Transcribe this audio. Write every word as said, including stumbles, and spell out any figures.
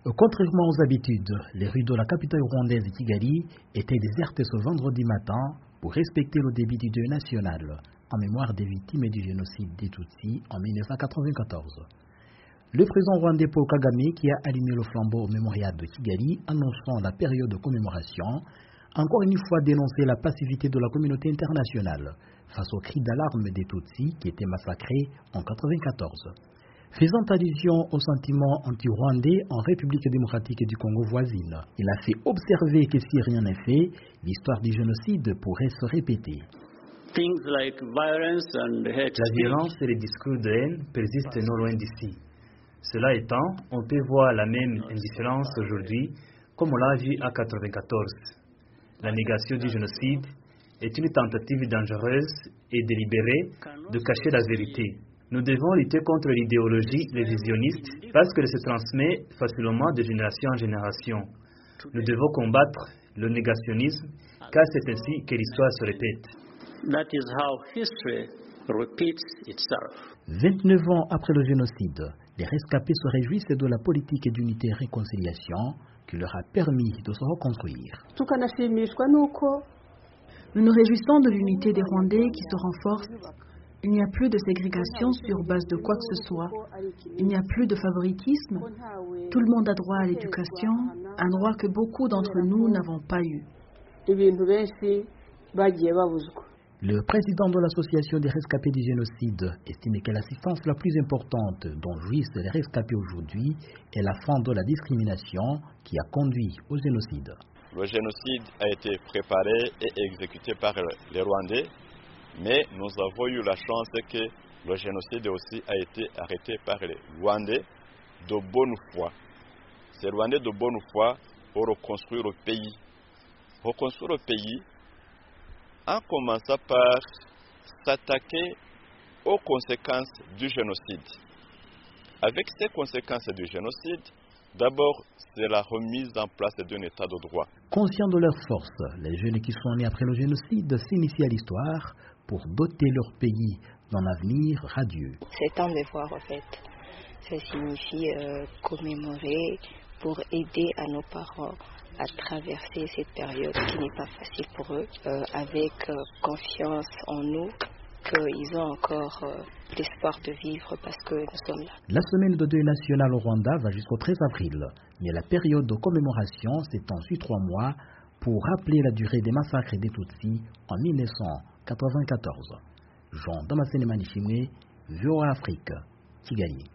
Contrairement aux habitudes, les rues de la capitale rwandaise Kigali étaient désertes ce vendredi matin pour respecter le début du deuil national en mémoire des victimes du génocide des Tutsis en mille neuf cent quatre-vingt-quatorze. Le président rwandais Paul Kagame, qui a allumé le flambeau au mémorial de Kigali annonçant la période de commémoration, a encore une fois dénoncé la passivité de la communauté internationale face aux cris d'alarme des Tutsis qui étaient massacrés en mille neuf cent quatre-vingt-quatorze. Faisant allusion au sentiment anti-rwandais en République démocratique du Congo voisine, il a fait observer que si rien n'est fait, l'histoire du génocide pourrait se répéter. Like La violence et les discours de haine persistent non loin d'ici. Cela étant, on peut voir la même indifférence aujourd'hui comme on l'a vu à mille neuf cent quatre-vingt-quatorze. La négation du génocide est une tentative dangereuse et délibérée de cacher la vérité. Nous devons lutter contre l'idéologie révisionniste parce qu'elle se transmet facilement de génération en génération. Nous devons combattre le négationnisme car c'est ainsi que l'histoire se répète. That is how history repeats itself. vingt-neuf ans après le génocide, les rescapés se réjouissent de la politique d'unité et réconciliation qui leur a permis de se reconstruire. Nous nous réjouissons de l'unité des Rwandais qui se renforce. Il n'y a plus de ségrégation sur base de quoi que ce soit. Il n'y a plus de favoritisme. Tout le monde a droit à l'éducation, un droit que beaucoup d'entre nous n'avons pas eu. Le président de l'association des rescapés du génocide estime que l'assistance la plus importante dont jouissent les rescapés aujourd'hui est la fin de la discrimination qui a conduit au génocide. Le génocide a été préparé et exécuté par les Rwandais, mais nous avons eu la chance que le génocide aussi a été arrêté par les Rwandais de bonne foi. Ces Rwandais de bonne foi pour reconstruire le pays. Reconstruire le pays en commençant par s'attaquer aux conséquences du génocide. Avec ces conséquences du génocide, d'abord, c'est la remise en place d'un état de droit. Conscients de leur force, les jeunes qui sont nés après le génocide s'initient à l'histoire pour doter leur pays d'un avenir radieux. C'est temps de voir en fait. Ça signifie euh, commémorer pour aider à nos parents à traverser cette période qui n'est pas facile pour eux, euh, avec euh, confiance en nous, qu'ils ont encore euh, l'espoir de vivre parce que nous sommes là. La semaine de deuil national au Rwanda va jusqu'au treize avril, mais la période de commémoration s'étend sur trois mois pour rappeler la durée des massacres des Tutsis en mille neuf cent quatre-vingt-quatorze. Jean Damascene Manishimwe, V O A Afrique, Kigali.